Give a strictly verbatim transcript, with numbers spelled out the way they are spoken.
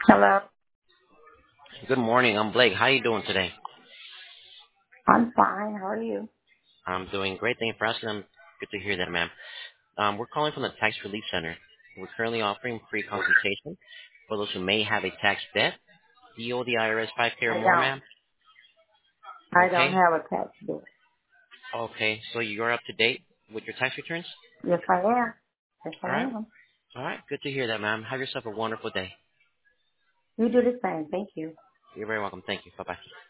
Hello. Good morning. I'm Blake. How you doing today? I'm fine. How are you? I'm doing great. Thank you for asking. I'm good to hear that, ma'am. Um, we're calling from the Tax Relief Center. We're currently offering free consultation for those who may have a tax debt. Do you owe the I R S five K or I more, don't. ma'am? I don't Okay. have a tax bill. Okay. So you're up to date with your tax returns? Yes, I am. Yes, I All right. am. All right. Good to hear that, ma'am. Have yourself a wonderful day. You do the same. Thank you. You're very welcome. Thank you. Bye-bye.